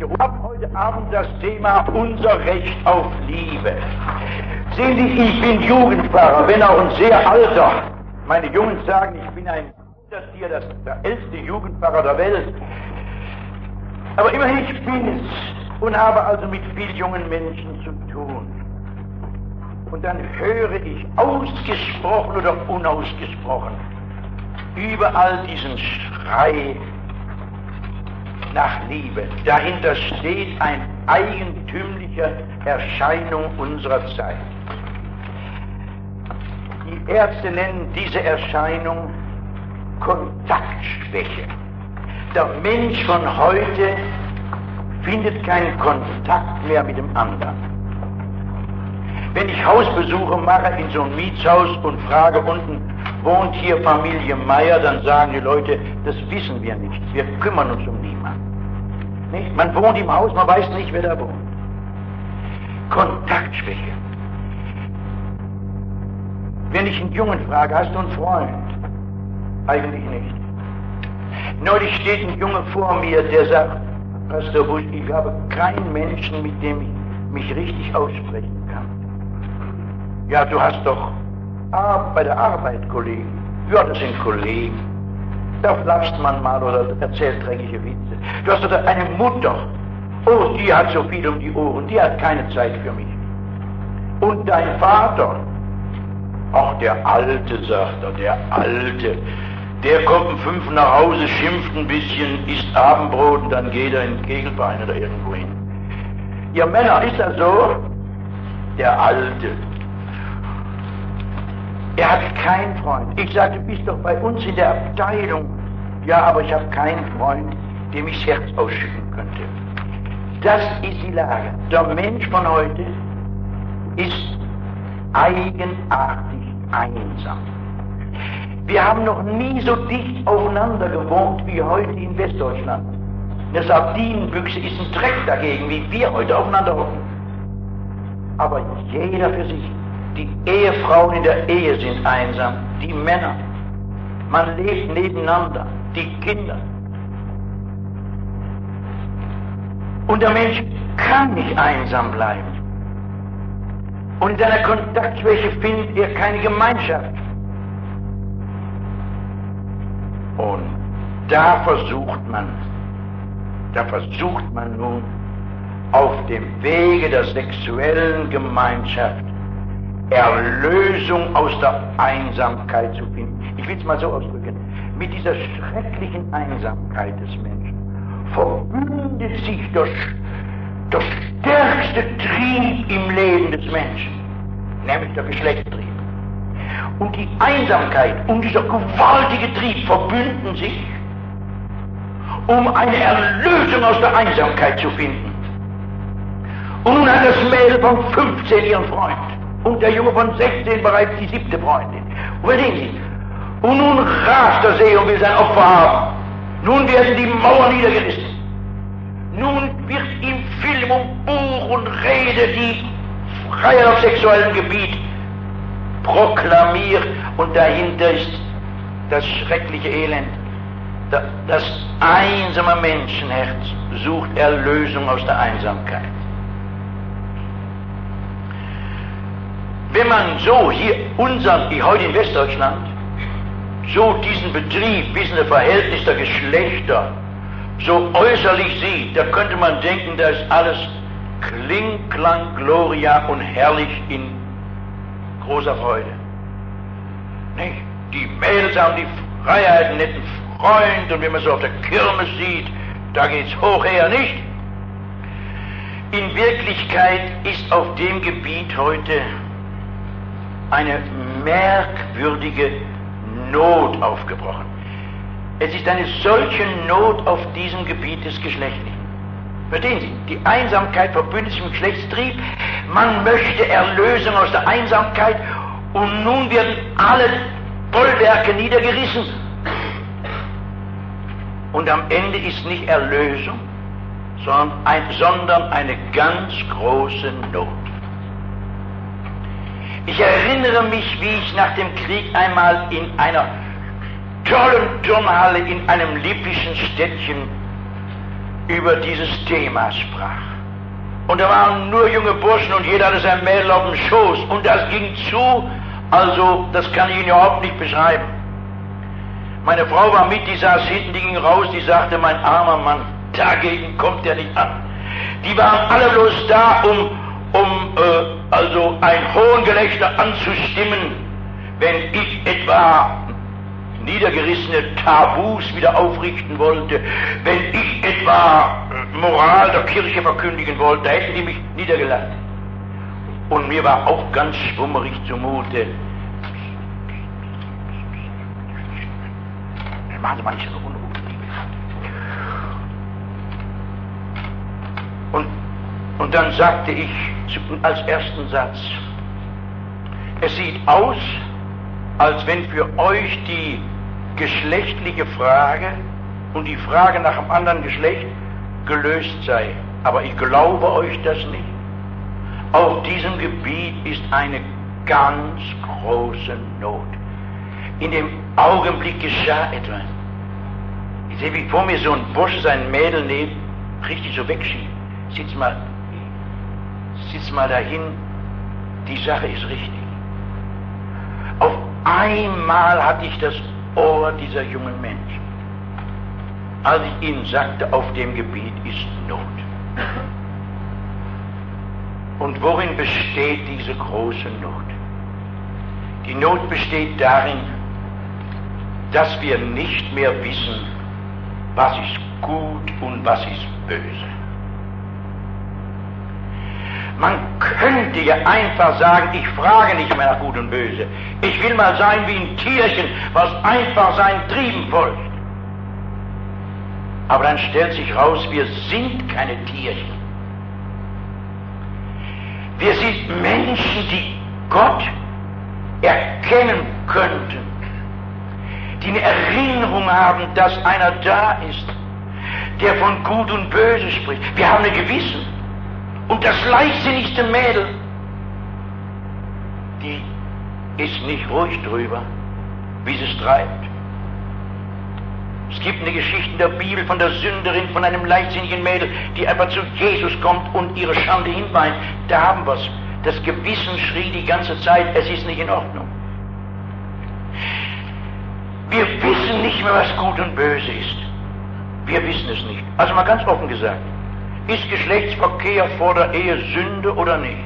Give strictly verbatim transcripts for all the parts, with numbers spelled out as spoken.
Ich habe heute Abend das Thema unser Recht auf Liebe. Sehen Sie, ich bin Jugendpfarrer, wenn auch ein sehr alter. Meine Jungen sagen, ich bin ein das hier, das der älteste Jugendpfarrer der Welt. Aber immerhin, ich bin es und habe also mit vielen jungen Menschen zu tun. Und dann höre ich ausgesprochen oder unausgesprochen überall diesen Schrei nach Liebe. Dahinter steht eine eigentümliche Erscheinung unserer Zeit. Die Ärzte nennen diese Erscheinung Kontaktschwäche. Der Mensch von heute findet keinen Kontakt mehr mit dem anderen. Wenn ich Hausbesuche mache in so einem Mietshaus und frage unten, wohnt hier Familie Meier, dann sagen die Leute, das wissen wir nicht, wir kümmern uns um niemanden. Nicht? Man wohnt im Haus, man weiß nicht, wer da wohnt. Kontaktschwäche. Wenn ich einen Jungen frage, hast du einen Freund? Eigentlich nicht. Neulich steht ein Junge vor mir, der sagt, Pastor Busch, ich habe keinen Menschen, mit dem ich mich richtig aussprechen kann. Ja, du hast doch ah, bei der Arbeit Kollegen. Ja, das sind Kollegen. Da flachst man mal oder erzählt dreckige Witze. Du hast doch eine Mutter. Oh, die hat so viel um die Ohren, die hat keine Zeit für mich. Und dein Vater? Ach, der Alte, sagt er, der Alte. Der kommt um fünf nach Hause, schimpft ein bisschen, isst Abendbrot und dann geht er ins Kegelbein oder irgendwo hin. Ihr Männer, ist das so? Der Alte. Er hat keinen Freund. Ich sagte, du bist doch bei uns in der Abteilung. Ja, aber ich habe keinen Freund, dem ich das Herz ausschütten könnte. Das ist die Lage. Der Mensch von heute ist eigenartig einsam. Wir haben noch nie so dicht aufeinander gewohnt wie heute in Westdeutschland. Eine Sardinenbüchse ist ein Dreck dagegen, wie wir heute aufeinander hocken. Aber jeder für sich. Die Ehefrauen in der Ehe sind einsam, die Männer. Man lebt nebeneinander, die Kinder. Und der Mensch kann nicht einsam bleiben. Und in seiner Kontaktschwäche findet er keine Gemeinschaft. Und da versucht man, da versucht man nun auf dem Wege der sexuellen Gemeinschaft Erlösung aus der Einsamkeit zu finden. Ich will es mal so ausdrücken. Mit dieser schrecklichen Einsamkeit des Menschen verbündet sich der, der stärkste Trieb im Leben des Menschen, nämlich der Geschlechtstrieb. Und die Einsamkeit und dieser gewaltige Trieb verbünden sich, um eine Erlösung aus der Einsamkeit zu finden. Und nun hat das Mädel von fünfzehn ihren Freund. Und der Junge von sechzehn bereits die siebte Freundin. Und verstehen Sie? Und nun rast der See und will sein Opfer haben. Nun werden die Mauern niedergerissen. Nun wird im Film und Buch und Rede die Freiheit auf sexuellem Gebiet proklamiert. Und dahinter ist das schreckliche Elend. Das einsame Menschenherz sucht Erlösung aus der Einsamkeit. Wenn man so hier unseren, wie heute in Westdeutschland, so diesen Betrieb, dieses Verhältnis der Geschlechter so äußerlich sieht, da könnte man denken, da ist alles Kling, Klang, Gloria und herrlich in großer Freude. Nicht? Die Mädels haben die Freiheit, einen netten Freund, und wenn man so auf der Kirmes sieht, da geht's hoch her, nicht? In Wirklichkeit ist auf dem Gebiet heute eine merkwürdige Not aufgebrochen. Es ist eine solche Not auf diesem Gebiet des Geschlechtlichen. Verstehen Sie? Die Einsamkeit verbündet sich mit Geschlechtstrieb. Man möchte Erlösung aus der Einsamkeit und nun werden alle Bollwerke niedergerissen. Und am Ende ist nicht Erlösung, sondern, ein, sondern eine ganz große Not. Ich erinnere mich, wie ich nach dem Krieg einmal in einer tollen Turnhalle in einem lippischen Städtchen über dieses Thema sprach. Und da waren nur junge Burschen und jeder hatte sein Mädel auf dem Schoß. Und das ging zu, also das kann ich Ihnen überhaupt nicht beschreiben. Meine Frau war mit, die saß hinten, die ging raus, die sagte, mein armer Mann, dagegen kommt er nicht an. Die waren alle bloß da, um, um äh, also ein Hohngelächter anzustimmen, wenn ich etwa niedergerissene Tabus wieder aufrichten wollte, wenn ich etwa Moral der Kirche verkündigen wollte, da hätten die mich niedergelassen. Und mir war auch ganz schwummerig zumute. Machen Sie mal nicht so eine Unruhe. Und, und dann sagte ich als ersten Satz, es sieht aus, als wenn für euch die geschlechtliche Frage und die Frage nach einem anderen Geschlecht gelöst sei. Aber ich glaube euch das nicht. Auf diesem Gebiet ist eine ganz große Not. In dem Augenblick geschah etwas. Ich sehe, wie vor mir so ein Bursche sein Mädel neben, richtig so wegschiebt. Sitz mal, sitz mal dahin, die Sache ist richtig. Auf einmal hatte ich das Ohr dieser jungen Menschen, als ich ihnen sagte, auf dem Gebiet ist Not. Und worin besteht diese große Not? Die Not besteht darin, dass wir nicht mehr wissen, was ist gut und was ist böse. Man könnte ja einfach sagen, ich frage nicht mehr nach Gut und Böse. Ich will mal sein wie ein Tierchen, was einfach seinen Trieben folgt. Aber dann stellt sich raus, wir sind keine Tierchen. Wir sind Menschen, die Gott erkennen könnten, die eine Erinnerung haben, dass einer da ist, der von Gut und Böse spricht. Wir haben ein Gewissen. Und das leichtsinnigste Mädel, die ist nicht ruhig drüber, wie sie es treibt. Es gibt eine Geschichte in der Bibel von der Sünderin, von einem leichtsinnigen Mädel, die einfach zu Jesus kommt und ihre Schande hinweint. Da haben wir es. Das Gewissen schrie die ganze Zeit, es ist nicht in Ordnung. Wir wissen nicht mehr, was gut und böse ist. Wir wissen es nicht. Also mal ganz offen gesagt, ist Geschlechtsverkehr vor der Ehe Sünde oder nicht?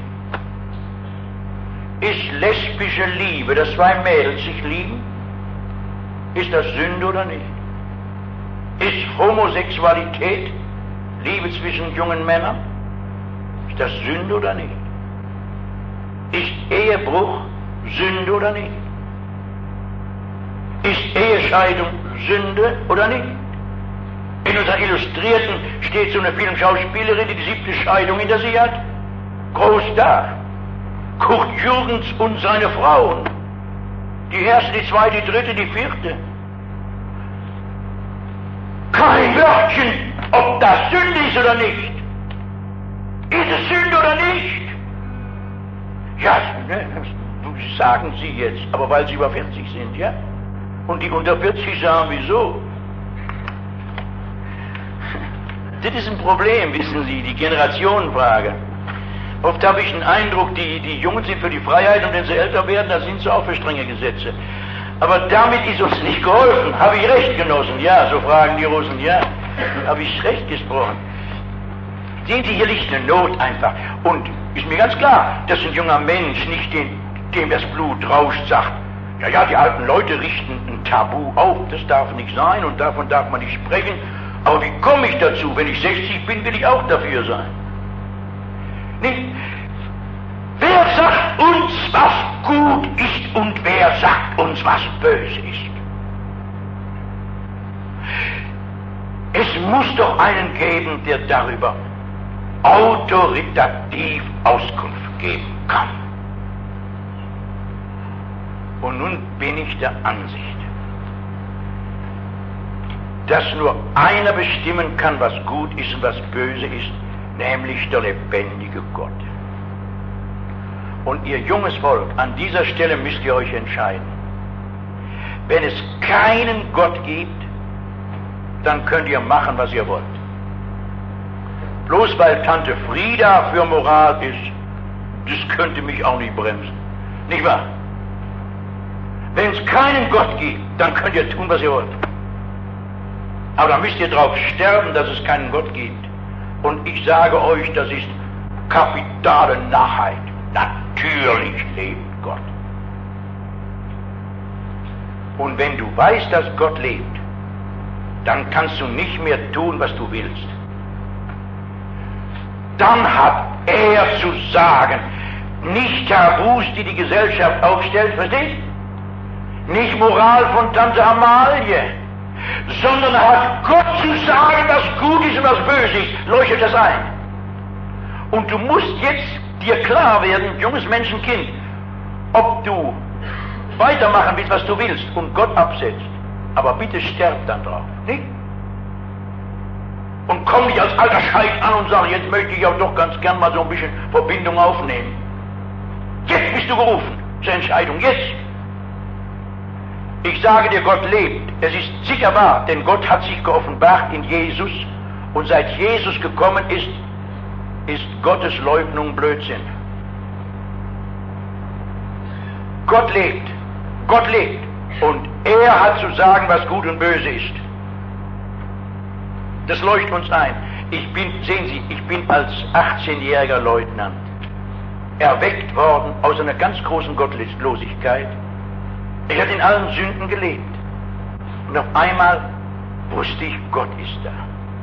Ist lesbische Liebe, dass zwei Mädels sich lieben, ist das Sünde oder nicht? Ist Homosexualität, Liebe zwischen jungen Männern, ist das Sünde oder nicht? Ist Ehebruch Sünde oder nicht? Ist Ehescheidung Sünde oder nicht? In unseren Illustrierten steht so eine Filmschauspielerin, die die siebte Scheidung hinter sich hat. Groß da. Kurt Jürgens und seine Frauen. Die erste, die zweite, die dritte, die vierte. Kein Wörtchen, ob das Sünde ist oder nicht. Ist es Sünde oder nicht? Ja, ne, das sagen Sie jetzt, aber weil Sie über vierzig sind, ja? Und die unter vierzig sagen, wieso? Das ist ein Problem, wissen Sie, die Generationenfrage. Oft habe ich den Eindruck, die, die Jungen sind für die Freiheit und wenn sie älter werden, dann sind sie auch für strenge Gesetze. Aber damit ist uns nicht geholfen. Habe ich recht, Genossen? Ja, so fragen die Russen, ja. Habe ich recht gesprochen? Sehen Sie, hier liegt eine Not einfach. Und ist mir ganz klar, dass ein junger Mensch nicht den, dem das Blut rauscht, sagt, ja, ja, die alten Leute richten ein Tabu auf, das darf nicht sein und davon darf man nicht sprechen. Aber wie komme ich dazu? Wenn ich sechzig bin, will ich auch dafür sein. Nicht? Wer sagt uns, was gut ist und wer sagt uns, was böse ist? Es muss doch einen geben, der darüber autoritativ Auskunft geben kann. Und nun bin ich der Ansicht, dass nur einer bestimmen kann, was gut ist und was böse ist, nämlich der lebendige Gott. Und ihr junges Volk, an dieser Stelle müsst ihr euch entscheiden. Wenn es keinen Gott gibt, dann könnt ihr machen, was ihr wollt. Bloß weil Tante Frieda für Moral ist, das könnte mich auch nicht bremsen. Nicht wahr? Wenn es keinen Gott gibt, dann könnt ihr tun, was ihr wollt. Aber dann müsst ihr drauf sterben, dass es keinen Gott gibt. Und ich sage euch, das ist kapitale Narrheit. Natürlich lebt Gott. Und wenn du weißt, dass Gott lebt, dann kannst du nicht mehr tun, was du willst. Dann hat er zu sagen, nicht Tabus, die die Gesellschaft aufstellt, verstehst? Nicht Moral von Tante Amalie, sondern er hat Gott zu sagen, was gut ist und was böse ist, leuchtet das ein. Und du musst jetzt dir klar werden, junges Menschenkind, ob du weitermachen willst, was du willst und Gott absetzt. Aber bitte sterb dann drauf, nicht? Und komm nicht als alter Scheit an und sag, jetzt möchte ich auch doch ganz gern mal so ein bisschen Verbindung aufnehmen. Jetzt bist du gerufen zur Entscheidung, jetzt. Ich sage dir, Gott lebt. Es ist sicher wahr, denn Gott hat sich geoffenbart in Jesus und seit Jesus gekommen ist, ist Gottes Leugnung Blödsinn. Gott lebt. Gott lebt. Und er hat zu sagen, was gut und böse ist. Das leuchtet uns ein. Ich bin, sehen Sie, ich bin als achtzehnjähriger Leutnant erweckt worden aus einer ganz großen Gottlosigkeit. Ich hatte in allen Sünden gelebt. Und auf einmal wusste ich, Gott ist da.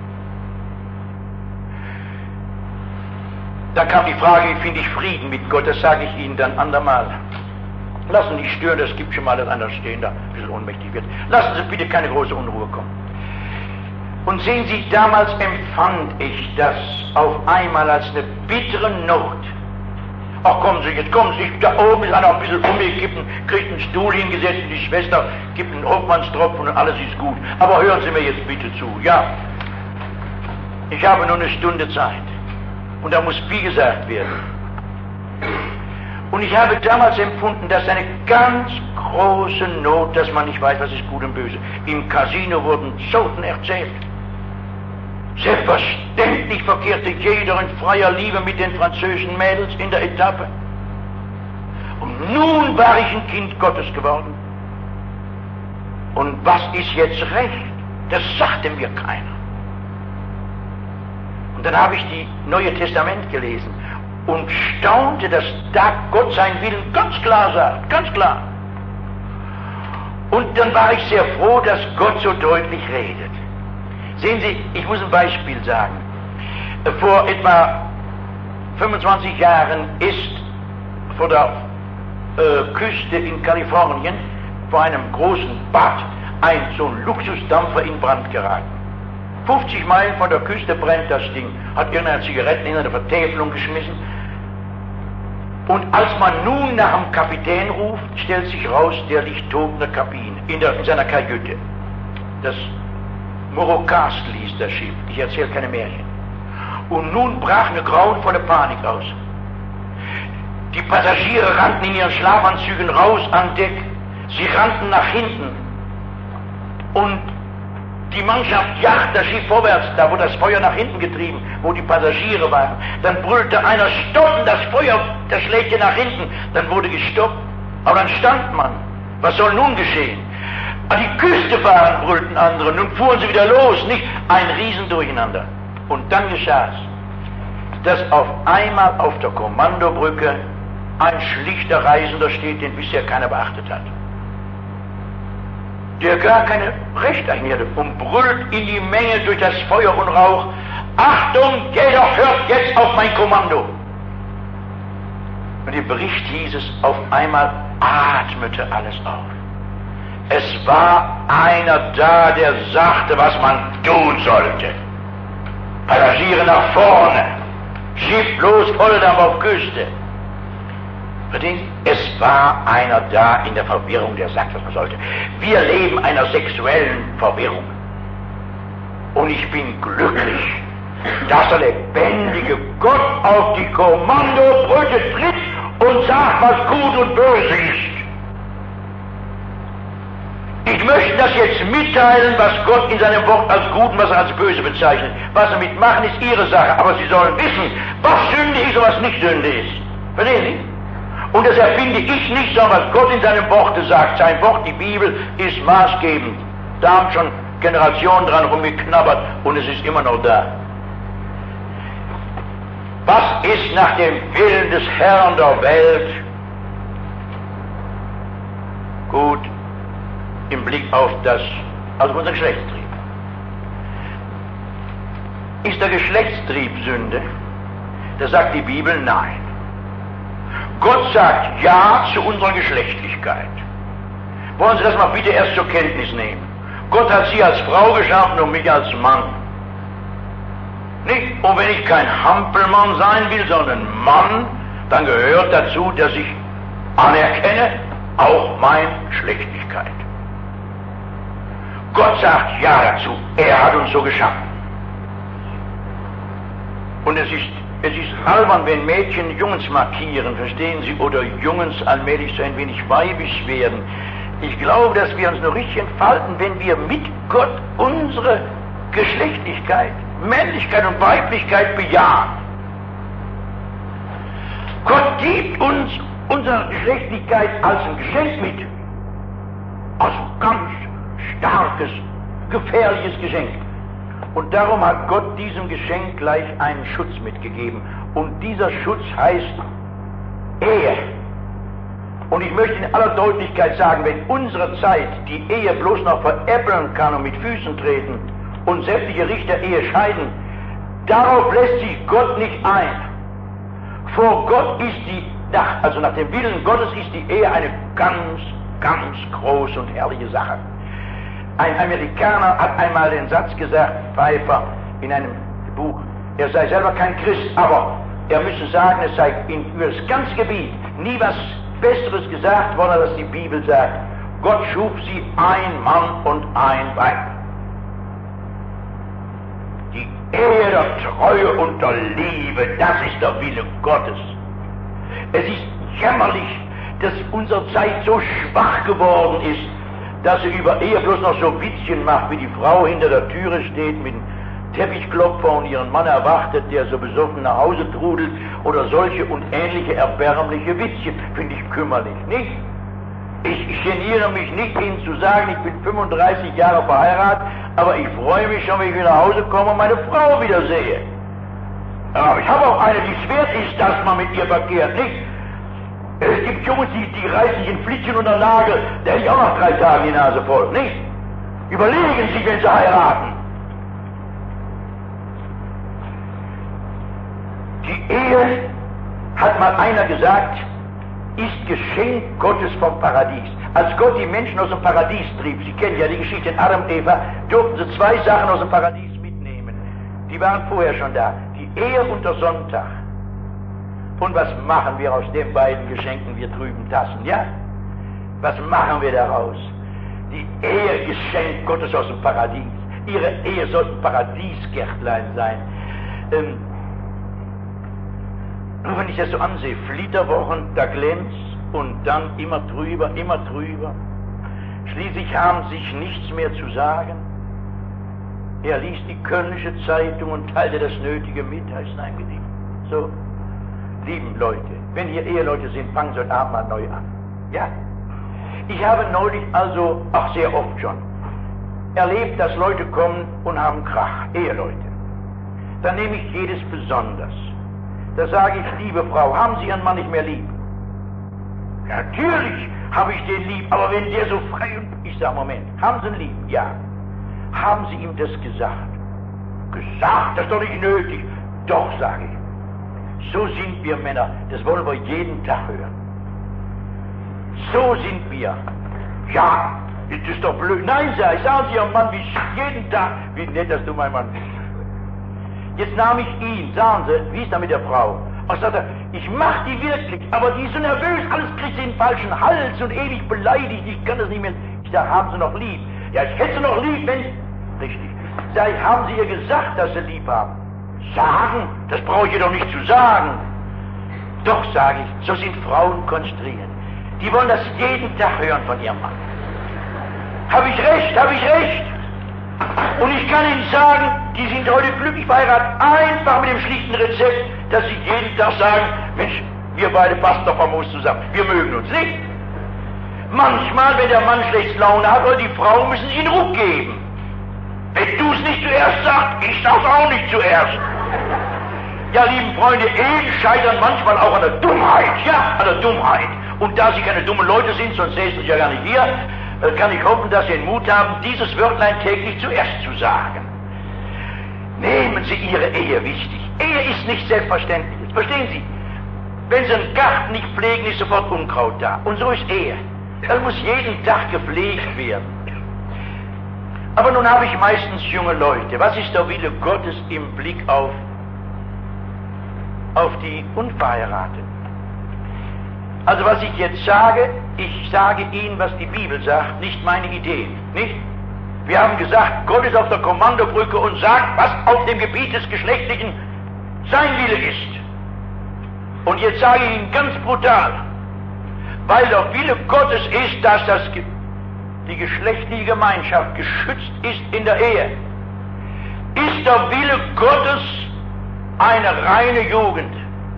Da kam die Frage, wie finde ich Frieden mit Gott? Das sage ich Ihnen dann andermal. Lassen Sie nicht stören, das gibt schon mal, dass einer stehen da ein bisschen ohnmächtig wird. Lassen Sie bitte keine große Unruhe kommen. Und sehen Sie, damals empfand ich das auf einmal als eine bittere Not. Ach, kommen Sie, jetzt kommen Sie, da oben ist einer ein bisschen umgekippt, kriegt einen Stuhl hingesetzt, die Schwester gibt einen Hofmannstropfen und alles ist gut. Aber hören Sie mir jetzt bitte zu, ja. Ich habe nur eine Stunde Zeit. Und da muss viel gesagt werden. Und ich habe damals empfunden, dass eine ganz große Not, dass man nicht weiß, was ist gut und böse. Im Casino wurden Zoten erzählt. Selbstverständlich verkehrte jeder in freier Liebe mit den französischen Mädels in der Etappe. Und nun war ich ein Kind Gottes geworden. Und was ist jetzt recht? Das sagte mir keiner. Und dann habe ich die Neue Testament gelesen und staunte, dass da Gott seinen Willen ganz klar sagt, ganz klar. Und dann war ich sehr froh, dass Gott so deutlich redet. Sehen Sie, ich muss ein Beispiel sagen. Vor etwa fünfundzwanzig Jahren ist vor der äh, Küste in Kalifornien vor einem großen Bad ein so ein Luxusdampfer in Brand geraten. fünfzig Meilen von der Küste brennt das Ding, hat irgendeine Zigaretten in eine Vertäfelung geschmissen. Und als man nun nach dem Kapitän ruft, stellt sich raus, der liegt tot in der Kabine, in, der, in seiner Kajüte. Das Morocastle hieß das Schiff, ich erzähle keine Märchen. Und nun brach eine grauenvolle Panik aus. Die Passagiere rannten in ihren Schlafanzügen raus an Deck, sie rannten nach hinten und die Mannschaft jagt das Schiff vorwärts, da wurde das Feuer nach hinten getrieben, wo die Passagiere waren. Dann brüllte einer, stoppen, das Feuer, das schlägt hier nach hinten. Dann wurde gestoppt, aber dann stand man. Was soll nun geschehen? An die Küste fahren, brüllten andere, nun fuhren sie wieder los, nicht? Ein Riesendurcheinander. Und dann geschah es, dass auf einmal auf der Kommandobrücke ein schlichter Reisender steht, den bisher keiner beachtet hat. Der gar keine Rechte hatte und brüllt in die Menge durch das Feuer und Rauch, Achtung, jeder hört jetzt auf mein Kommando. Und im Bericht hieß es, auf einmal atmete alles auf. Es war einer da, der sagte, was man tun sollte. Passagiere nach vorne, Schiff los, Volldampf auf Küste. Es war einer da in der Verwirrung, der sagt, was man sollte. Wir leben einer sexuellen Verwirrung. Und ich bin glücklich, dass der lebendige Gott auf die Kommandobrücke tritt und sagt, was gut und böse ist. Ich Ich möchte das jetzt mitteilen, was Gott in seinem Wort als gut und was er als böse bezeichnet. Was sie damit machen, ist ihre Sache. Aber sie sollen wissen, was Sünde ist und was nicht Sünde ist. Verstehen Sie? Und das erfinde ich nicht, sondern was Gott in seinem Worte sagt. Sein Wort, die Bibel, ist maßgebend. Da haben schon Generationen dran rumgeknabbert und es ist immer noch da. Was ist nach dem Willen des Herrn der Welt? Gut, im Blick auf das, also unser Geschlechtstrieb. Ist der Geschlechtstrieb Sünde? Da sagt die Bibel nein. Gott sagt ja zu unserer Geschlechtlichkeit. Wollen Sie das mal bitte erst zur Kenntnis nehmen? Gott hat Sie als Frau geschaffen und mich als Mann. Nicht? Und wenn ich kein Hampelmann sein will, sondern Mann, dann gehört dazu, dass ich anerkenne auch meine Geschlechtlichkeit. Gott sagt ja dazu. Er hat uns so geschaffen. Und es ist, es ist albern, wenn Mädchen Jungs markieren, verstehen Sie, oder Jungs allmählich so ein wenig weibisch werden. Ich glaube, dass wir uns nur richtig entfalten, wenn wir mit Gott unsere Geschlechtlichkeit, Männlichkeit und Weiblichkeit bejahen. Gott gibt uns unsere Geschlechtlichkeit als ein Geschenk mit. Als ein ganz starkes, gefährliches Geschenk. Und darum hat Gott diesem Geschenk gleich einen Schutz mitgegeben. Und dieser Schutz heißt Ehe. Und ich möchte in aller Deutlichkeit sagen, wenn unsere Zeit die Ehe bloß noch veräppeln kann und mit Füßen treten und sämtliche Richter Ehe scheiden, darauf lässt sich Gott nicht ein. Vor Gott ist die, also nach dem Willen Gottes ist die Ehe eine ganz, ganz große und herrliche Sache. Ein Amerikaner hat einmal den Satz gesagt, Pfeiffer, in einem Buch, er sei selber kein Christ, aber er müsse sagen, es sei in, über das ganze Gebiet nie was Besseres gesagt worden, als die Bibel sagt. Gott schuf sie ein Mann und ein Weib. Die Ehe der Treue und der Liebe, das ist der Wille Gottes. Es ist jämmerlich, dass unsere Zeit so schwach geworden ist, dass sie über Ehe bloß noch so Witzchen macht, wie die Frau hinter der Türe steht mit einem Teppichklopfer und ihren Mann erwartet, der so besoffen nach Hause trudelt, oder solche und ähnliche erbärmliche Witzchen, finde ich kümmerlich, nicht? Ich, ich geniere mich nicht, Ihnen zu sagen, ich bin fünfunddreißig Jahre verheiratet, aber ich freue mich schon, wenn ich wieder nach Hause komme und meine Frau wieder sehe. Aber ich habe auch eine, die es wert ist, dass man mit ihr verkehrt, nicht? Es gibt Jungs, die, die reißen sich in Flittchen unter Nagel, der hätte ich auch noch drei Tage die Nase voll, nicht? Überlegen Sie, wenn Sie heiraten. Die Ehe, hat mal einer gesagt, ist Geschenk Gottes vom Paradies. Als Gott die Menschen aus dem Paradies trieb, Sie kennen ja die Geschichte in Adam und Eva, durften sie zwei Sachen aus dem Paradies mitnehmen. Die waren vorher schon da. Die Ehe und der Sonntag. Und was machen wir aus den beiden Geschenken, wir trüben Tassen, ja? Was machen wir daraus? Die Ehe, Geschenk Gottes aus dem Paradies. Ihre Ehe sollten Paradiesgärtlein sein. Ähm, Und wenn ich das so ansehe, Flitterwochen, da glänzt und dann immer drüber, immer drüber. Schließlich haben sich nichts mehr zu sagen. Er liest die Kölnische Zeitung und teilte das Nötige mit, heißt ein Gedicht. So, lieben Leute, wenn hier Eheleute sind, fangen Sie heute Abend mal neu an. Ja? Ich habe neulich also, ach sehr oft schon, erlebt, dass Leute kommen und haben Krach, Eheleute. Dann nehme ich jedes besonders. Da sage ich, liebe Frau, haben Sie Ihren Mann nicht mehr lieb? Ja, natürlich habe ich den lieb, aber wenn der so frei und... Ich sage, Moment, haben Sie ihn lieb? Ja. Haben Sie ihm das gesagt? Gesagt? Das ist doch nicht nötig. Doch, sage ich. So sind wir Männer, das wollen wir jeden Tag hören. So sind wir. Ja, das ist doch blöd. Nein, sage ich, sagen Sie Ihrem Mann, wie jeden Tag, wie nett, dass du mein Mann bist. Jetzt nahm ich ihn, sagen Sie, wie ist da mit der Frau? Und sagte, ich mach die wirklich, aber die ist so nervös, alles kriegt sie in den falschen Hals und ewig beleidigt, ich kann das nicht mehr. Ich sage, haben Sie noch lieb? Ja, ich hätte sie noch lieb, wenn... Richtig. Sag ich, haben Sie ihr gesagt, dass Sie lieb haben? Sagen? Das brauche ich ihr doch nicht zu sagen. Doch, sage ich, so sind Frauen konstruiert. Die wollen das jeden Tag hören von ihrem Mann. Habe ich recht? Habe ich recht? Und ich kann Ihnen sagen, die sind heute glücklich verheiratet, einfach mit dem schlichten Rezept, dass sie jeden Tag sagen, Mensch, wir beide passen doch famos zusammen, wir mögen uns nicht. Manchmal, wenn der Mann schlecht Laune hat, oder die Frau, müssen sie ihn Ruck geben. Wenn du es nicht zuerst sagst, ich sag's auch nicht zuerst. Ja, lieben Freunde, Ehen scheitern manchmal auch an der Dummheit, ja, an der Dummheit. Und da sie keine dummen Leute sind, sonst säßen sie ja gar nicht hier, kann ich hoffen, dass Sie den Mut haben, dieses Wörtlein täglich zuerst zu sagen. Nehmen Sie Ihre Ehe wichtig. Ehe ist nicht selbstverständlich. Verstehen Sie? Wenn Sie einen Garten nicht pflegen, ist sofort Unkraut da. Und so ist Ehe. Das muss jeden Tag gepflegt werden. Aber nun habe ich meistens junge Leute. Was ist der Wille Gottes im Blick auf, auf die Unverheirateten? Also was ich jetzt sage, ich sage Ihnen, was die Bibel sagt, nicht meine Ideen, nicht? Wir haben gesagt, Gott ist auf der Kommandobrücke und sagt, was auf dem Gebiet des Geschlechtlichen sein Wille ist. Und jetzt sage ich Ihnen ganz brutal, weil der Wille Gottes ist, dass das, die geschlechtliche Gemeinschaft geschützt ist in der Ehe, ist der Wille Gottes eine reine Jugend.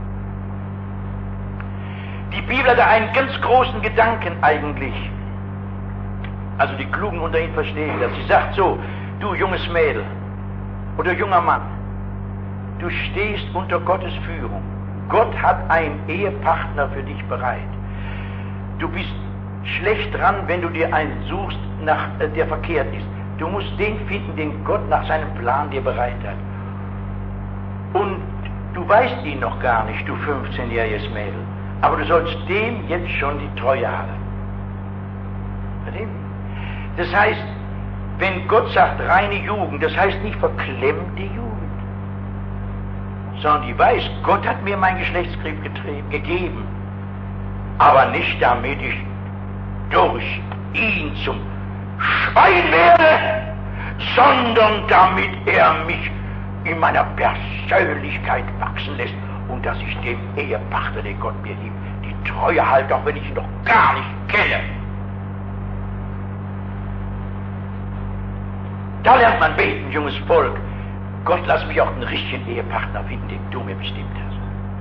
Die Bibel hat einen ganz großen Gedanken eigentlich. Also die Klugen unter Ihnen verstehen das. Sie sagt so, du junges Mädel oder junger Mann, du stehst unter Gottes Führung. Gott hat einen Ehepartner für dich bereit. Du bist schlecht dran, wenn du dir einen suchst, nach, äh, der verkehrt ist. Du musst den finden, den Gott nach seinem Plan dir bereit hat. Und du weißt ihn noch gar nicht, du fünfzehnjähriges Mädel. Aber du sollst dem jetzt schon die Treue haben. Das heißt, wenn Gott sagt reine Jugend, das heißt nicht verklemmte Jugend, sondern die weiß, Gott hat mir mein Geschlechtsglied gegeben, aber nicht damit ich durch ihn zum Schwein werde, sondern damit er mich in meiner Persönlichkeit wachsen lässt und dass ich dem Ehepartner, den Gott mir liebt, die Treue halte, auch wenn ich ihn noch gar nicht kenne. Da lernt man beten, junges Volk. Gott, lass mich auch einen richtigen Ehepartner finden, den du mir bestimmt hast.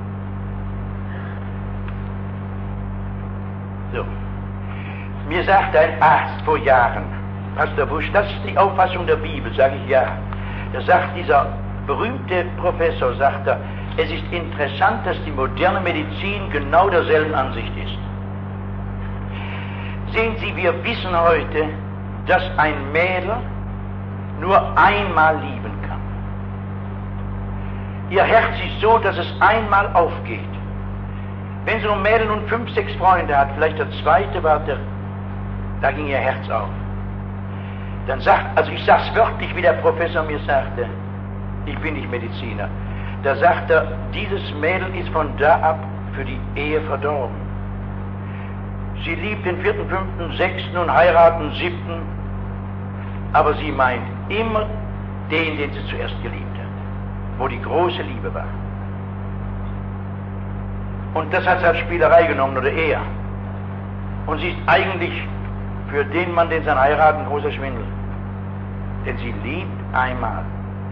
So. Mir sagte ein Arzt vor Jahren, Pastor Busch, das ist die Auffassung der Bibel, sage ich ja. Da sagt dieser berühmte Professor, sagt er, es ist interessant, dass die moderne Medizin genau derselben Ansicht ist. Sehen Sie, wir wissen heute, dass ein Mädel nur einmal lieben kann. Ihr Herz ist so, dass es einmal aufgeht. Wenn so ein Mädel nun fünf, sechs Freunde hat, vielleicht der zweite war der, da ging ihr Herz auf. Dann sagt, also ich sag's wörtlich, wie der Professor mir sagte, ich bin nicht Mediziner, da sagt er, dieses Mädel ist von da ab für die Ehe verdorben. Sie liebt den vierten, fünften, sechsten und heiraten siebten, aber sie meint immer den, den sie zuerst geliebt hat, wo die große Liebe war. Und das hat sie als Spielerei genommen, oder eher. Und sie ist eigentlich für den Mann, den sie heiraten, ein großer Schwindel. Denn sie liebt einmal.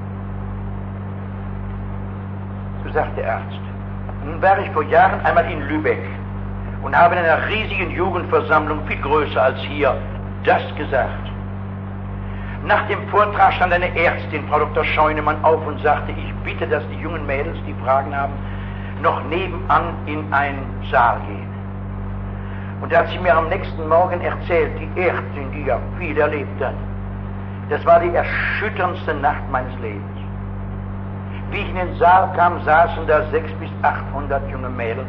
So sagt der Arzt. Nun war ich vor Jahren einmal in Lübeck und habe in einer riesigen Jugendversammlung, viel größer als hier, das gesagt. Nach dem Vortrag stand eine Ärztin, Frau Doktor Scheunemann, auf und sagte, ich bitte, dass die jungen Mädels, die Fragen haben, noch nebenan in einen Saal gehen. Und da hat sie mir am nächsten Morgen erzählt, die Ärztin, die ja viel erlebt hat, das war die erschütterndste Nacht meines Lebens. Wie ich in den Saal kam, saßen da sechs bis achthundert junge Mädels.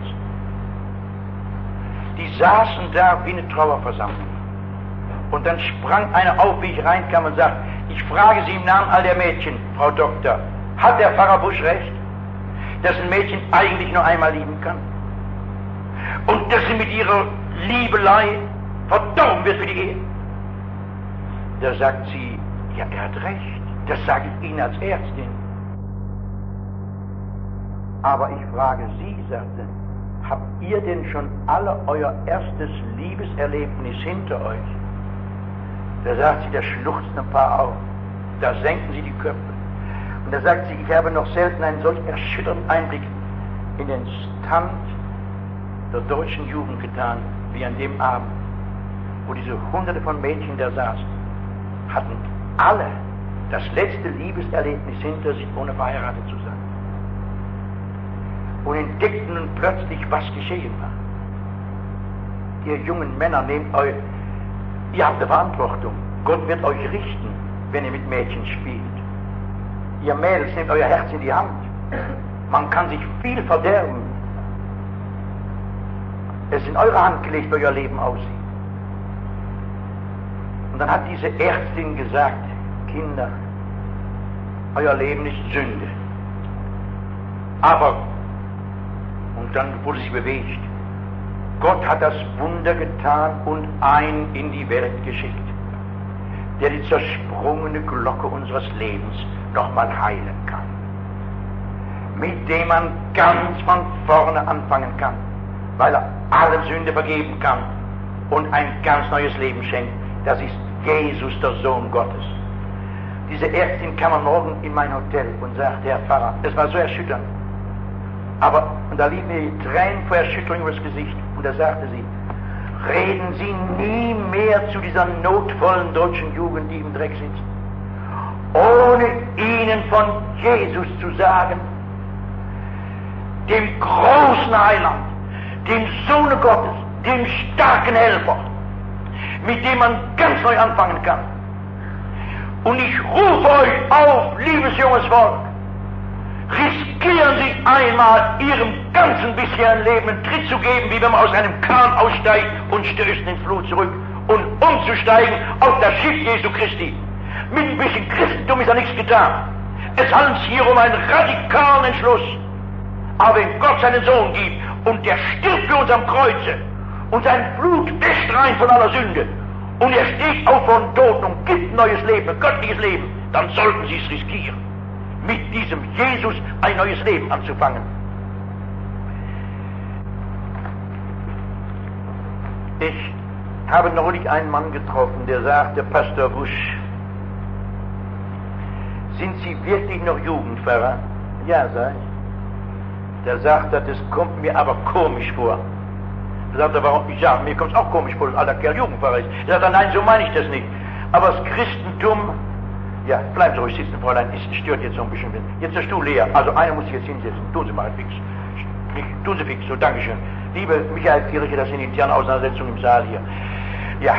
Die saßen da wie eine Trauerversammlung. Und dann sprang einer auf, wie ich reinkam und sagte, ich frage Sie im Namen all der Mädchen, Frau Doktor, hat der Pfarrer Busch recht, dass ein Mädchen eigentlich nur einmal lieben kann? Und dass sie mit ihrer Liebelei verdorben wird für die Ehe? Da sagt sie, ja, er hat recht, das sage ich Ihnen als Ärztin. Aber ich frage Sie, sagte, habt ihr denn schon alle euer erstes Liebeserlebnis hinter euch? Da sagt sie, da schluchzen ein paar auf, da senken sie die Köpfe. Und da sagt sie, ich habe noch selten einen solch erschütternden Einblick in den Stand der deutschen Jugend getan, wie an dem Abend, wo diese Hunderte von Mädchen da saßen, hatten alle das letzte Liebeserlebnis hinter sich, ohne verheiratet zu sein. Und entdeckten nun plötzlich, was geschehen war. Ihr jungen Männer, nehmt euch, ihr habt eine Verantwortung. Gott wird euch richten, wenn ihr mit Mädchen spielt. Ihr Mädels, nehmt euer Herz in die Hand. Man kann sich viel verderben. Es ist in eure Hand gelegt, wie euer Leben aussieht. Und dann hat diese Ärztin gesagt, Kinder, euer Leben ist Sünde. Aber, und dann wurde sie bewegt, Gott hat das Wunder getan und einen in die Welt geschickt, der die zersprungene Glocke unseres Lebens nochmal heilen kann, mit dem man ganz von vorne anfangen kann, weil er alle Sünde vergeben kann und ein ganz neues Leben schenkt. Das ist Jesus, der Sohn Gottes. Diese Ärztin kam am Morgen in mein Hotel und sagte, Herr Pfarrer, es war so erschütternd. Aber, und da liefen mir Tränen vor Erschütterung übers Gesicht. Und da sagte sie, reden Sie nie mehr zu dieser notvollen deutschen Jugend, die im Dreck sitzt, ohne ihnen von Jesus zu sagen, dem großen Heiland, dem Sohne Gottes, dem starken Helfer, mit dem man ganz neu anfangen kann. Und ich rufe euch auf, liebes junges Volk, riskieren Sie einmal Ihrem ganzen bisherigen Leben einen Tritt zu geben, wie wenn man aus einem Kahn aussteigt und stößt in den Flut zurück und umzusteigen auf das Schiff Jesu Christi. Mit ein bisschen Christentum ist ja nichts getan. Es handelt sich hier um einen radikalen Entschluss. Aber wenn Gott seinen Sohn gibt und der stirbt für uns am Kreuze und sein Blut wäscht rein von aller Sünde und er steht auf von Toten und gibt ein neues Leben, ein göttliches Leben, dann sollten Sie es riskieren, mit diesem Jesus ein neues Leben anzufangen. Ich habe neulich einen Mann getroffen, der sagte, Pastor Busch, sind Sie wirklich noch Jugendpfarrer? Ja, sag ich. Der sagt, das kommt mir aber komisch vor. Da sagt er, warum? Ich sage, mir kommt es auch komisch vor, dass alter Kerl Jugendpfarrer ist. Da sagt er, nein, so meine ich das nicht. Aber das Christentum, ja, bleiben Sie ruhig sitzen, Fräulein, es stört jetzt so ein bisschen. Jetzt ist der Stuhl leer, also einer muss sich jetzt hinsetzen. Tun Sie mal fix. Nicht, tun Sie fix, so, Dankeschön. Liebe Michael Kirche, das sind die internen Auseinandersetzungen im Saal hier. Ja.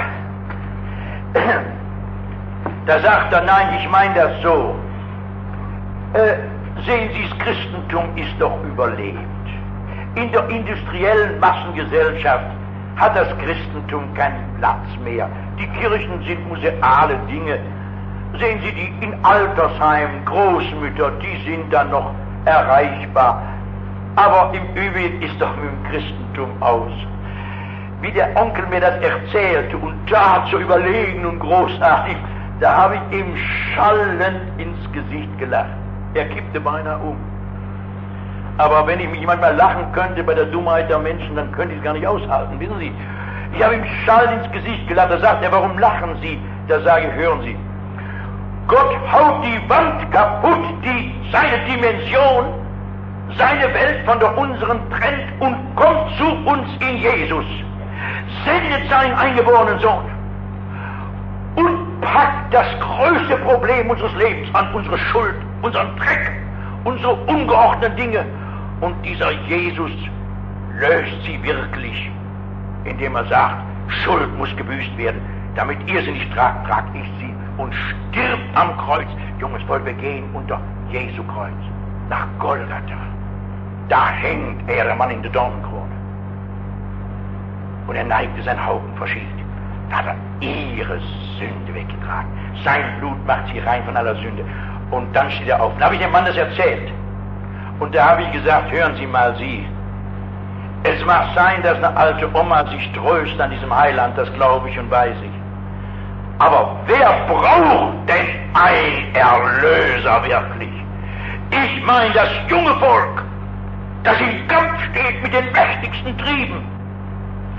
Da sagt er, nein, ich meine das so. Äh, sehen Sie, das Christentum ist doch überlebt. In der industriellen Massengesellschaft hat das Christentum keinen Platz mehr. Die Kirchen sind museale Dinge. Sehen Sie, die in Altersheimen, Großmütter, die sind dann noch erreichbar. Aber im Übrigen ist doch mit dem Christentum aus. Wie der Onkel mir das erzählte und tat so überlegen und großartig, da habe ich ihm schallend ins Gesicht gelacht. Er kippte beinahe um. Aber wenn ich mich manchmal lachen könnte bei der Dummheit der Menschen, dann könnte ich es gar nicht aushalten, wissen Sie. Ich habe ihm schallend ins Gesicht gelacht. Da sagt er, warum lachen Sie? Da sage ich, hören Sie. Gott haut die Wand kaputt, die seine Dimension, seine Welt von der unseren trennt und kommt zu uns in Jesus. Sendet seinen eingeborenen Sohn und packt das größte Problem unseres Lebens an, unsere Schuld, unseren Dreck, unsere ungeordneten Dinge. Und dieser Jesus löst sie wirklich, indem er sagt, Schuld muss gebüßt werden. Damit ihr sie nicht tragt, trag ich sie und stirbt am Kreuz. Junges Volk, wir gehen unter Jesu Kreuz nach Golgatha. Da hängt er, der Mann in der Dornenkrone. Und er neigte sein Haupt und verschied. Da hat er ihre Sünde weggetragen. Sein Blut macht sie rein von aller Sünde. Und dann steht er auf. Da habe ich dem Mann das erzählt. Und da habe ich gesagt, hören Sie mal, Sie. Es mag sein, dass eine alte Oma sich tröstet an diesem Heiland, das glaube ich und weiß ich. Aber wer braucht denn ein Erlöser wirklich? Ich meine das junge Volk, das im Kampf steht mit den mächtigsten Trieben.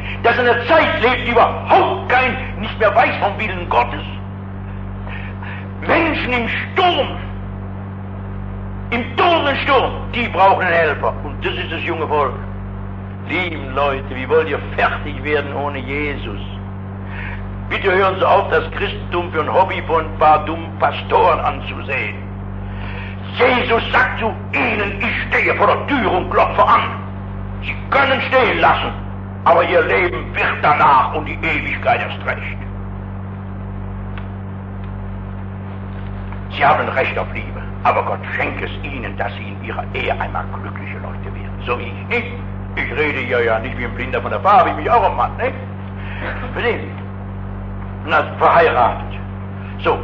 dass in einer Zeit lebt, die überhaupt kein, nicht mehr weiß vom Willen Gottes. Menschen im Sturm, im dunklen Sturm, die brauchen einen Helfer. Und das ist das junge Volk. Lieben Leute, wie wollt ihr fertig werden ohne Jesus? Bitte hören Sie auf, das Christentum für ein Hobby von ein paar dummen Pastoren anzusehen. Jesus sagt zu ihnen, ich stehe vor der Tür und klopfe an. Sie können stehen lassen, aber ihr Leben wird danach und die Ewigkeit erst recht. Sie haben Recht auf Liebe, aber Gott schenkt es ihnen, dass sie in ihrer Ehe einmal glückliche Leute werden. So wie ich, nicht? Ich rede ja ja nicht wie ein Blinder von der Farbe, ich bin auch ein Mann, nicht? Verstehen Sie? Na, verheiratet. So.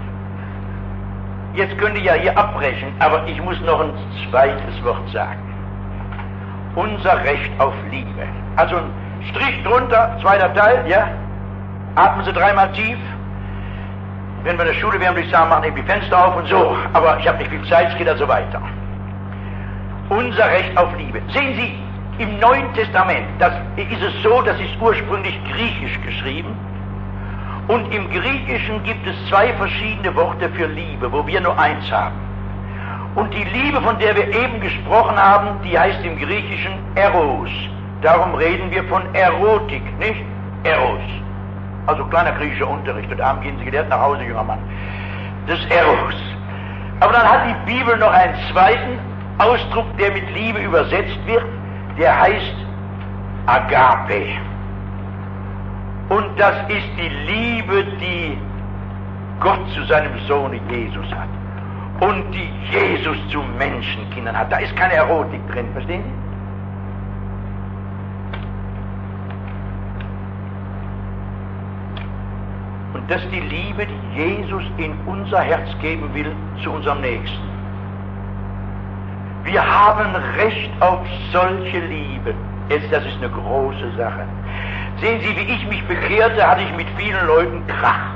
Jetzt könnt ihr ja hier abbrechen, aber ich muss noch ein zweites Wort sagen. Unser Recht auf Liebe. Also ein Strich drunter, zweiter Teil, ja? Atmen Sie dreimal tief. Wenn wir in der Schule wären, würde ich sagen, machen die Fenster auf und so. Aber ich habe nicht viel Zeit, es geht also weiter. Unser Recht auf Liebe. Sehen Sie, im Neuen Testament, das ist es so, das ist ursprünglich griechisch geschrieben. Und im Griechischen gibt es zwei verschiedene Worte für Liebe, wo wir nur eins haben. Und die Liebe, von der wir eben gesprochen haben, die heißt im Griechischen Eros. Darum reden wir von Erotik, nicht? Eros. Also kleiner griechischer Unterricht. Und abends gehen Sie gelehrt nach Hause, junger Mann. Das ist Eros. Aber dann hat die Bibel noch einen zweiten Ausdruck, der mit Liebe übersetzt wird. Der heißt Agape. Und das ist die Liebe, die Gott zu seinem Sohn Jesus hat. Und die Jesus zu Menschenkindern hat. Da ist keine Erotik drin, verstehen Sie? Und das ist die Liebe, die Jesus in unser Herz geben will zu unserem Nächsten. Wir haben Recht auf solche Liebe. Jetzt, das ist eine große Sache. Sehen Sie, wie ich mich bekehrte, hatte ich mit vielen Leuten Krach.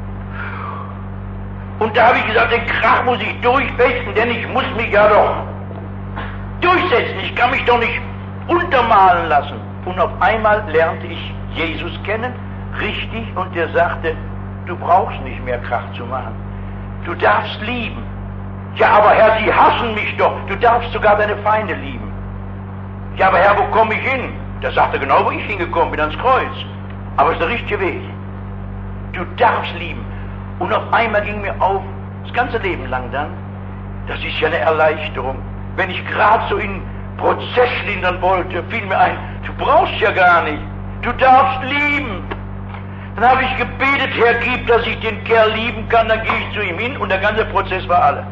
Und da habe ich gesagt, den Krach muss ich durchfechten, denn ich muss mich ja doch durchsetzen. Ich kann mich doch nicht untermalen lassen. Und auf einmal lernte ich Jesus kennen, richtig, und der sagte, du brauchst nicht mehr Krach zu machen. Du darfst lieben. Ja, aber Herr, sie hassen mich doch. Du darfst sogar deine Feinde lieben. Ja, aber Herr, wo komme ich hin? Der sagte genau, wo ich hingekommen bin, ans Kreuz. Aber es ist der richtige Weg. Du darfst lieben. Und auf einmal ging mir auf, das ganze Leben lang dann, das ist ja eine Erleichterung. Wenn ich gerade so in Prozess lindern wollte, fiel mir ein, du brauchst ja gar nicht. Du darfst lieben. Dann habe ich gebetet, Herr, gib, dass ich den Kerl lieben kann, dann gehe ich zu ihm hin und der ganze Prozess war alle.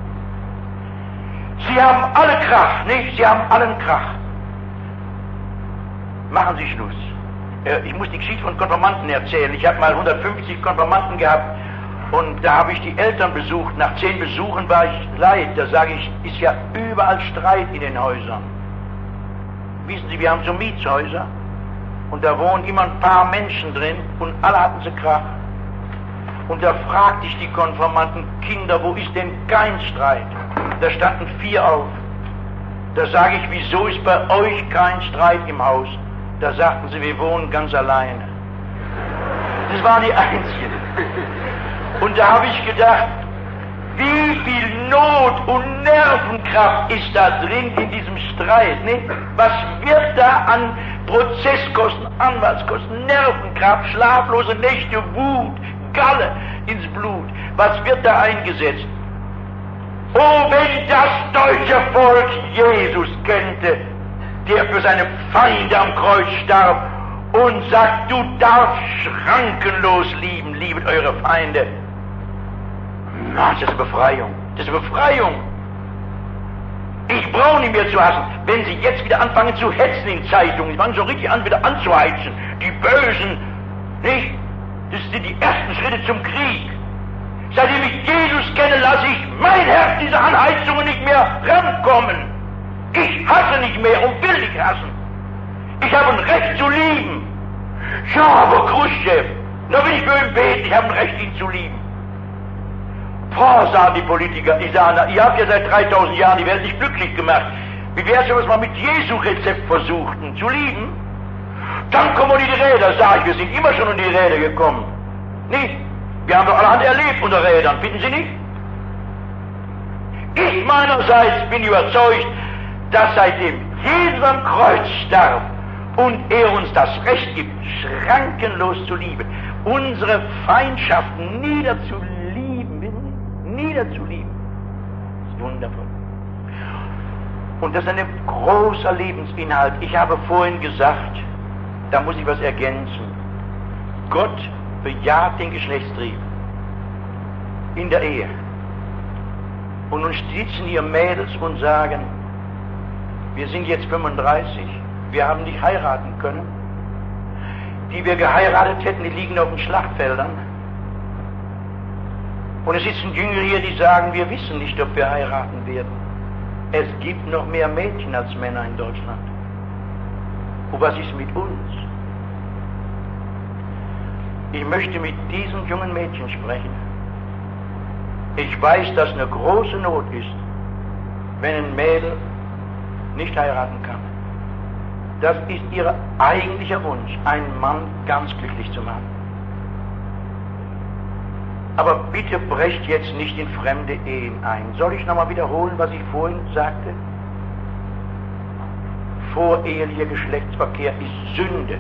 Sie haben alle Krach, nicht? Sie haben allen Krach. Machen Sie Schluss. Ich muss die Geschichte von Konfirmanden erzählen. Ich habe mal hundertfünfzig Konfirmanden gehabt und da habe ich die Eltern besucht. Nach zehn Besuchen war ich leid. Da sage ich, ist ja überall Streit in den Häusern. Wissen Sie, wir haben so Mietshäuser und da wohnen immer ein paar Menschen drin und alle hatten sie Krach. Und da fragte ich die Konfirmanden, Kinder, wo ist denn kein Streit? Da standen vier auf. Da sage ich, wieso ist bei euch kein Streit im Haus? Da sagten sie, wir wohnen ganz alleine. Das waren die Einzigen. Und da habe ich gedacht, wie viel Not und Nervenkraft ist da drin in diesem Streit, nicht? Was wird da an Prozesskosten, Anwaltskosten, Nervenkraft, schlaflose Nächte, Wut, Galle ins Blut? Was wird da eingesetzt? Oh, wenn das deutsche Volk Jesus kennte, der für seine Feinde am Kreuz starb und sagt, du darfst schrankenlos lieben, liebet eure Feinde. Na, das ist eine Befreiung. Das ist eine Befreiung. Ich brauche nicht mehr zu hassen. Wenn Sie jetzt wieder anfangen zu hetzen in Zeitungen, Sie fangen so richtig an, wieder anzuheizen, die Bösen, nicht? Das sind die ersten Schritte zum Krieg. Seitdem ich Jesus kenne, lasse ich mein Herz diese Anheizungen nicht mehr rankommen. Ich hasse nicht mehr und will nicht hassen. Ich habe ein Recht zu lieben. Ja, aber Khrushchev, da will ich für ihn beten, ich habe ein Recht, ihn zu lieben. Boah, sagen die Politiker, ich sage, na, ihr habt ja seit dreitausend Jahren die Welt nicht glücklich gemacht. Wie wäre es, wenn wir es mal mit Jesu Rezept versuchten, zu lieben? Dann kommen wir in die Räder, sag ich, wir sind immer schon in die Räder gekommen. Nicht? Wir haben doch allerhand erlebt unter Rädern, finden Sie nicht? Ich meinerseits bin überzeugt, dass seitdem Jesus am Kreuz starb und er uns das Recht gibt, schrankenlos zu lieben, unsere Feindschaften niederzulieben, wissen Sie? Niederzulieben. Das ist wundervoll. Und das ist ein großer Lebensinhalt. Ich habe vorhin gesagt, da muss ich was ergänzen. Gott bejaht den Geschlechtstrieb in der Ehe. Und nun sitzen hier Mädels und sagen, wir sind jetzt fünfunddreißig, wir haben nicht heiraten können. Die wir geheiratet hätten, die liegen auf den Schlachtfeldern. Und es sitzen Jüngere hier, die sagen, wir wissen nicht, ob wir heiraten werden. Es gibt noch mehr Mädchen als Männer in Deutschland. Und was ist mit uns? Ich möchte mit diesen jungen Mädchen sprechen. Ich weiß, dass eine große Not ist, wenn ein Mädel nicht heiraten kann. Das ist ihr eigentlicher Wunsch, einen Mann ganz glücklich zu machen. Aber bitte brecht jetzt nicht in fremde Ehen ein. Soll ich nochmal wiederholen, was ich vorhin sagte? Vorehelicher Geschlechtsverkehr ist Sünde.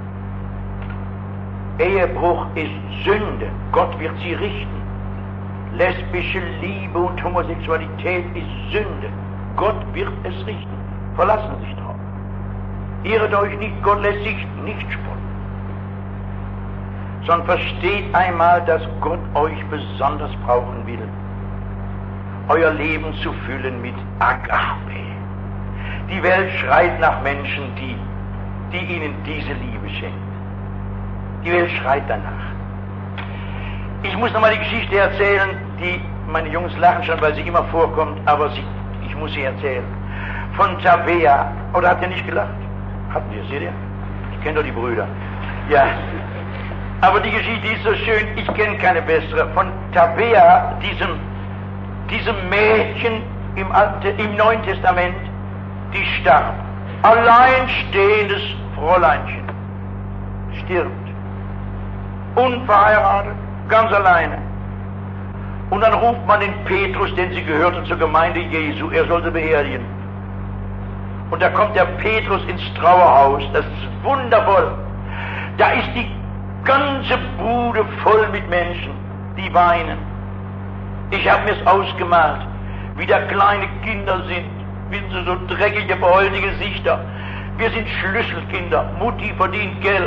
Ehebruch ist Sünde. Gott wird sie richten. Lesbische Liebe und Homosexualität ist Sünde. Gott wird es richten. Verlassen Sie sich drauf. Irret euch nicht, Gott lässt sich nicht spotten. Sondern versteht einmal, dass Gott euch besonders brauchen will, euer Leben zu füllen mit Agape. Die Welt schreit nach Menschen, die, die ihnen diese Liebe schenkt. Die Welt schreit danach. Ich muss nochmal die Geschichte erzählen, die, meine Jungs lachen schon, weil sie immer vorkommt, aber sie, ich muss sie erzählen. Von Tabea, oder habt ihr nicht gelacht? Hatten wir, seht ihr? Ich kenne doch die Brüder. Ja. Aber die Geschichte ist so schön, ich kenne keine bessere. Von Tabea, diesem, diesem Mädchen im, Alten, im Neuen Testament, die starb. Alleinstehendes Fräuleinchen. Stirbt. Unverheiratet, ganz alleine. Und dann ruft man den Petrus, denn sie gehörte zur Gemeinde Jesu, er sollte beerdigen. Und da kommt der Petrus ins Trauerhaus, das ist wundervoll. Da ist die ganze Bude voll mit Menschen, die weinen. Ich habe mir's ausgemalt, wie da kleine Kinder sind, wissen Sie, so dreckige, verheulte Gesichter. Wir sind Schlüsselkinder, Mutti verdient Geld.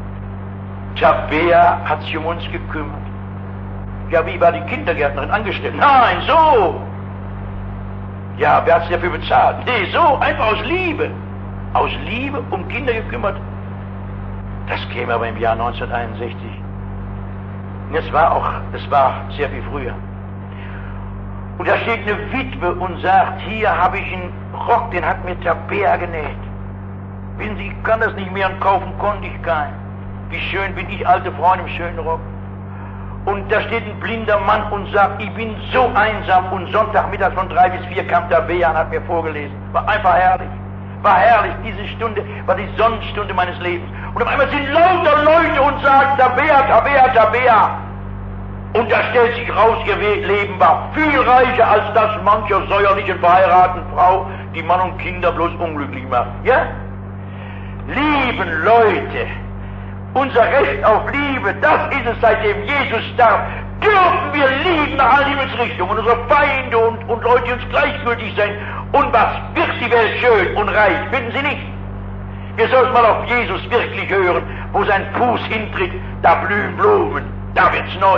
Tabea hat sich um uns gekümmert. Ja, wie war die Kindergärtnerin angestellt? Nein, so! Ja, wer hat sich dafür bezahlt? Nee, so, einfach aus Liebe. Aus Liebe um Kinder gekümmert. Das käme aber im Jahr neunzehnhunderteinundsechzig. Das war auch, das war sehr viel früher. Und da steht eine Witwe und sagt, hier habe ich einen Rock, den hat mir Tabea genäht. Wissen Sie, ich kann das nicht mehr und kaufen konnte ich keinen. Wie schön bin ich, alte Frau, in einem schönen Rock. Und da steht ein blinder Mann und sagt, ich bin so einsam. Und Sonntagmittag von drei bis vier kam Tabea und hat mir vorgelesen. War einfach herrlich. War herrlich. Diese Stunde war die Sonnenstunde meines Lebens. Und auf einmal sind lauter Leute und sagen, Tabea, Tabea, Tabea. Und da stellt sich raus, ihr Leben war viel reicher als das mancher säuerlichen verheirateten Frau, die Mann und Kinder bloß unglücklich macht. Ja? Lieben Leute, unser Recht auf Liebe, das ist es, seitdem Jesus starb, dürfen wir lieben nach allen Himmelsrichtungen, unsere Feinde und, und Leute, die uns gleichgültig sind. Und was wird die Welt schön und reich, finden Sie nicht? Wir sollten mal auf Jesus wirklich hören, wo sein Fuß hintritt, da blühen Blumen, da wird's neu.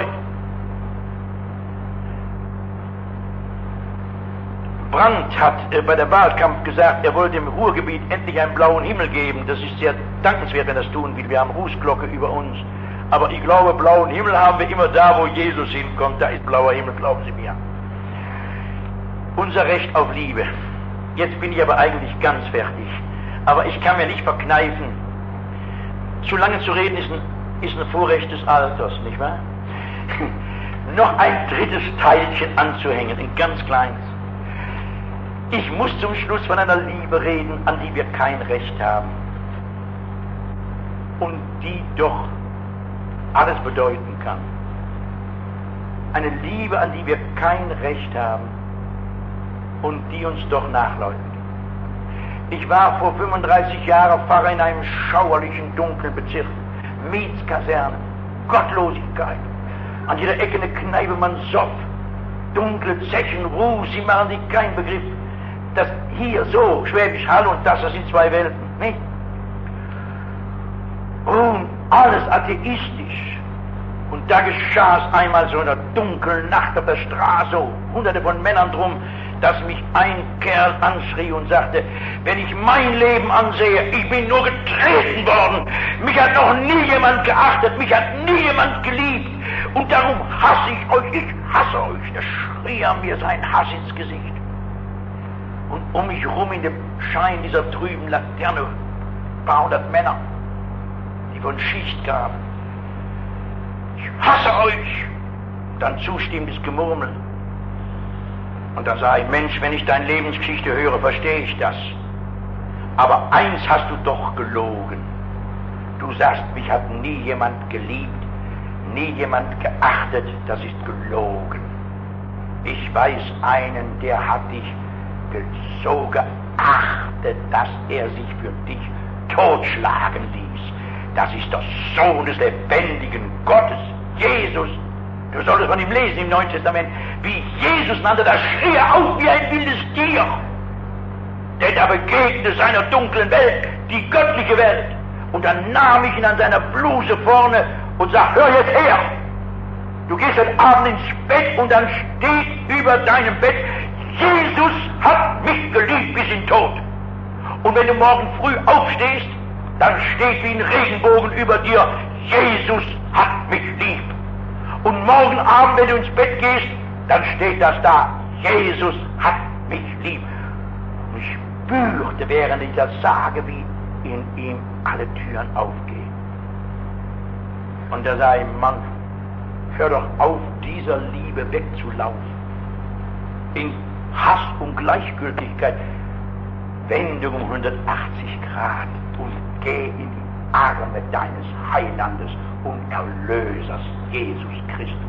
Brandt hat äh, bei der Wahlkampf gesagt, er wollte im Ruhrgebiet endlich einen blauen Himmel geben. Das ist sehr dankenswert, wenn er das tun will. Wir haben Rußglocke über uns. Aber ich glaube, blauen Himmel haben wir immer da, wo Jesus hinkommt. Da ist blauer Himmel, glauben Sie mir. Unser Recht auf Liebe. Jetzt bin ich aber eigentlich ganz fertig. Aber ich kann mir nicht verkneifen. Zu lange zu reden ist ein, ist ein Vorrecht des Alters, nicht wahr? Noch ein drittes Teilchen anzuhängen, ein ganz kleines. Ich muss zum Schluss von einer Liebe reden, an die wir kein Recht haben. und die doch alles bedeuten kann. Eine Liebe, an die wir kein Recht haben und die uns doch nachläuft. Ich war vor fünfunddreißig Jahren Pfarrer in einem schauerlichen, dunklen Bezirk. Mietskaserne, Gottlosigkeit. An jeder Ecke eine Kneipe, man soff. Dunkle Zechen, Ruh, Sie machen sich keinen Begriff. Das hier so, Schwäbisch Hall und das, das sind zwei Welten, nicht? Und alles atheistisch. Und da geschah es einmal so in einer dunklen Nacht auf der Straße, hunderte von Männern drum, dass mich ein Kerl anschrie und sagte, wenn ich mein Leben ansehe, ich bin nur getreten worden, mich hat noch nie jemand geachtet, mich hat nie jemand geliebt und darum hasse ich euch, ich hasse euch. Da schrie er mir sein Hass ins Gesicht. Und um mich rum in dem Schein dieser trüben Laterne, ein paar hundert Männer, die von Schicht kamen. Ich hasse euch! Dann zustimmendes Gemurmel. Und da sage ich, Mensch, wenn ich deine Lebensgeschichte höre, verstehe ich das. Aber eins hast du doch gelogen. Du sagst, mich hat nie jemand geliebt, nie jemand geachtet, das ist gelogen. Ich weiß einen, der hat dich so geachtet, dass er sich für dich totschlagen ließ. Das ist der Sohn des lebendigen Gottes, Jesus. Du solltest von ihm lesen im Neuen Testament, wie Jesus nannte, da schrie er auf wie ein wildes Tier. Denn er begegnete seiner dunklen Welt, die göttliche Welt. Und dann nahm ich ihn an seiner Bluse vorne und sagte, hör jetzt her. Du gehst heute Abend ins Bett und dann steht über deinem Bett, Jesus hat mich geliebt bis in Tod. Und wenn du morgen früh aufstehst, dann steht wie ein Regenbogen über dir, Jesus hat mich lieb. Und morgen Abend, wenn du ins Bett gehst, dann steht das da, Jesus hat mich lieb. Und ich spürte, während ich das sage, wie in ihm alle Türen aufgehen. Und da sage ich, Mann, hör doch auf, dieser Liebe wegzulaufen. In Hass und Gleichgültigkeit. Wendung um hundertachtzig Grad und geh in die Arme deines Heilandes und Erlösers, Jesus Christus.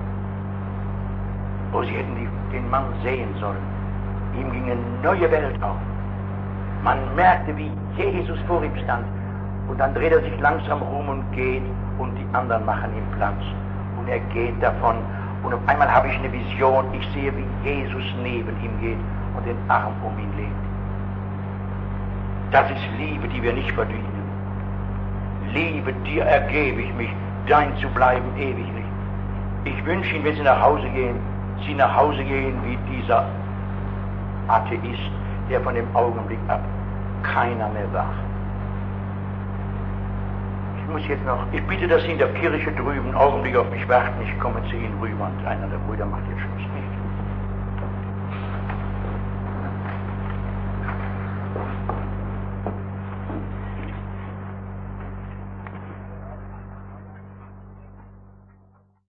Oh, sie hätten die, den Mann sehen sollen. Ihm ging eine neue Welt auf. Man merkte, wie Jesus vor ihm stand. Und dann dreht er sich langsam rum und geht und die anderen machen ihm Platz. Und er geht davon. Und auf einmal habe ich eine Vision. Ich sehe, wie Jesus neben ihm geht und den Arm um ihn legt. Das ist Liebe, die wir nicht verdienen. Liebe, dir ergebe ich mich, dein zu bleiben ewiglich. Ich wünsche Ihnen, wenn Sie nach Hause gehen, Sie nach Hause gehen wie dieser Atheist, der von dem Augenblick ab keiner mehr sagt. Ich muss jetzt noch, ich bitte, dass Sie in der Kirche drüben einen Augenblick auf mich warten, ich komme zu Ihnen rüber und einer der Brüder macht jetzt Schluss.